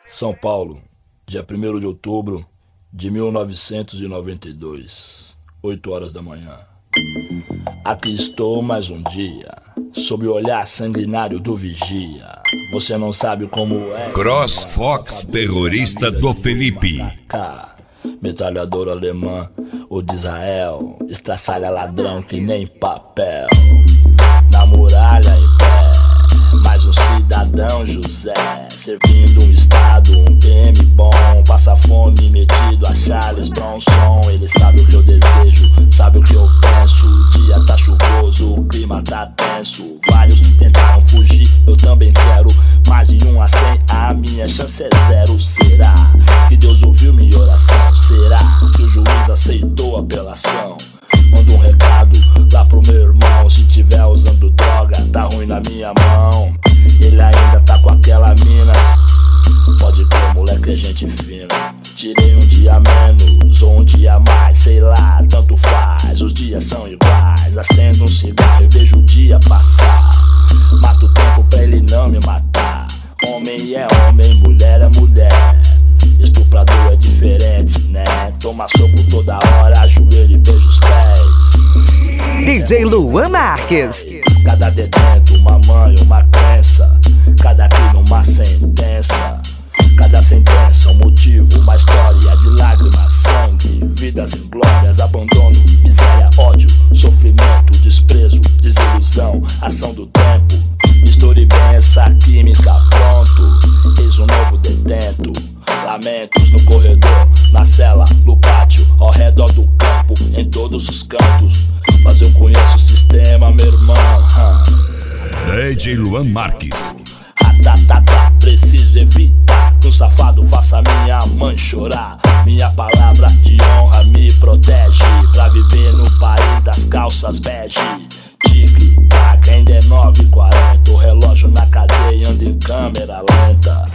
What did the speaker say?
São Paulo, dia 1º de outubro de 1992, 8 horas da manhã. Aqui estou mais um dia, sob o olhar sanguinário do vigia. Você não sabe como é. CrossFox terrorista do Felipe. Metralhadora alemã ou de Israel, estraçalha ladrão que nem papel. Na muralha em pé, mais um cidadão José, servindo um estado, um PM bom. Passa fome metido a Charles Bronson. Ele sabe o que eu desejo, sabe o que eu penso. O dia tá chuvoso, o clima tá tenso. Vários tentaram fugir, eu também quero. Mas em 1 a 100 a minha chance é 0. Será que Deus ouviu minha oração? Será que o juiz aceitou a apelação? Manda um recado lá pro meu irmão. Se tiver usando droga, tá ruim na minha mão. Ele ainda tá com aquela mina. Pode crer, moleque, é gente fina. Tirei um dia menos ou um dia mais, sei lá, tanto faz. Os dias são iguais. Acendo um cigarro e vejo o dia passar. Mato o tempo pra ele não me matar. Homem é homem, mulher é mulher. Estuprador é diferente, né? Toma soco toda hora, ajoelho e beija os pés. DJ Luan Marques. Cada detento, uma mãe, uma crença. Cada crime, uma sentença. Cada sentença, um motivo, uma história de lágrimas, sangue, vidas em glórias, abandono, miséria, ódio, sofrimento, desprezo, desilusão, ação do tempo. Misture bem essa química, pronto. Eis um novo detento. Lamentos no corredor, na cela, no pátio, ao redor do campo, em todos os cantos. Mas eu conheço o sistema, meu irmão. DJ Luan Marques. Preciso evitar que um safado faça minha mãe chorar. Minha palavra de honra me protege pra viver no país das calças bege. Tic-tac, ainda é 9h40. O relógio na cadeia anda em câmera lenta.